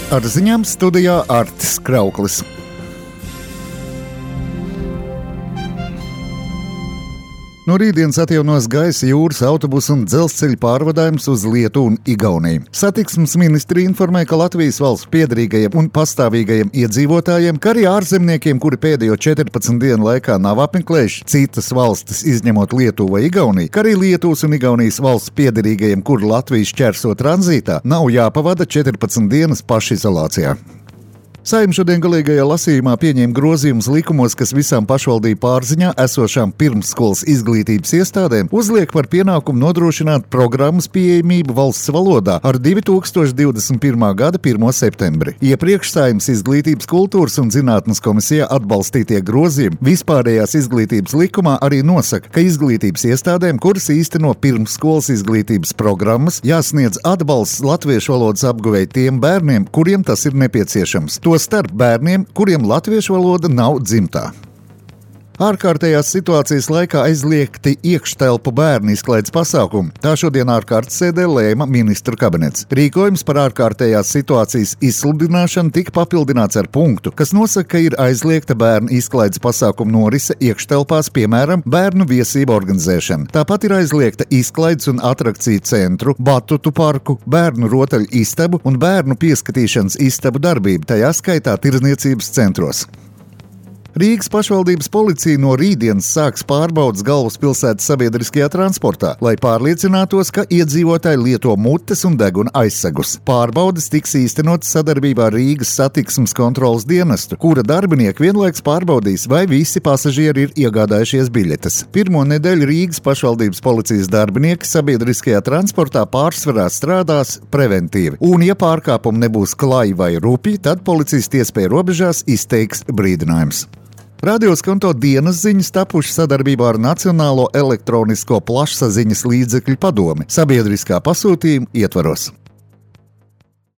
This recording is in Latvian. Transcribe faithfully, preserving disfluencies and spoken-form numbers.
Ar ziņām studijā Artis Krauklis. No rītdienas atjaunos gaisa, jūras, autobusu un dzelzceļa pārvadājums uz Lietuvu un Igauniju. Satiksmes ministri informē, ka Latvijas valsts piederīgajiem un pastāvīgajiem iedzīvotājiem, kā arī ārzemniekiem, kuri pēdējo četrpadsmit dienu laikā nav apmeklējuši citas valstis, izņemot Lietuvu vai Igauniju, kā arī Lietuvas un Igaunijas valsts piederīgajiem, kuri Latvijas šķērso tranzītā, nav jāpavada četrpadsmit dienas pašizolācijā. Saeima šodien galīgajā lasījumā pieņēma grozījumus likumos, kas visām pašvaldību pārziņā esošām pirmsskolas izglītības iestādēm uzliek par pienākumu nodrošināt programmas pieejamību valsts valodā ar divi tūkstoši divdesmit pirmā gada pirmo septembri. Iepriekš Saeimas Izglītības, kultūras un zinātnes komisijā atbalstītie grozījumi vispārējās izglītības likumā arī nosaka, ka izglītības iestādēm, kuras īsteno pirmsskolas izglītības programmas, jāsniedz atbalsts latviešu valodas apguvēji tiem bērniem, kuriem tas ir nepieciešams. To starp bērniem, kuriem latviešu valoda nav dzimtā. Ārkārtējās situācijas laikā aizliegti iekštelpu bērnu izklaides pasākumi. Tā šodien ārkārtas sēdē lēma ministru kabinets. Rīkojums par ārkārtējās situācijas izsludināšanu tika papildināts ar punktu, kas nosaka, ka ir aizliegta bērnu izklaides pasākumu norise iekštelpās, piemēram, bērnu viesību organizēšana. Tāpat ir aizliegta izklaides un atrakciju centru, batutu parku, bērnu rotaļu istabu un bērnu pieskatīšanas istabu darbību, tajā skaitā tirdzniecības centros. Rīgas pašvaldības policija no rītdienas sāks pārbaudes galvaspilsētas sabiedriskajā transportā, lai pārliecinātos, ka iedzīvotāji lieto mutes un deguna aizsegus. Pārbaudes tiks īstenotas sadarbībā ar Rīgas satiksmes kontroles dienestu, kura darbinieki vienlaiks pārbaudīs, vai visi pasažieri ir iegādājušies biļetes. Pirmo nedēļu Rīgas pašvaldības policijas darbinieki sabiedriskajā transportā pārsvarā strādās preventīvi, un ja pārkāpumi nebūs klaji vai rupi, tad policijas iespēja robežās izteiks brīdinājums. Radioskonto dienas ziņas tapušas sadarbībā ar Nacionālo elektronisko plašsaziņas līdzekļu padomi sabiedriskā pasūtījuma ietvaros.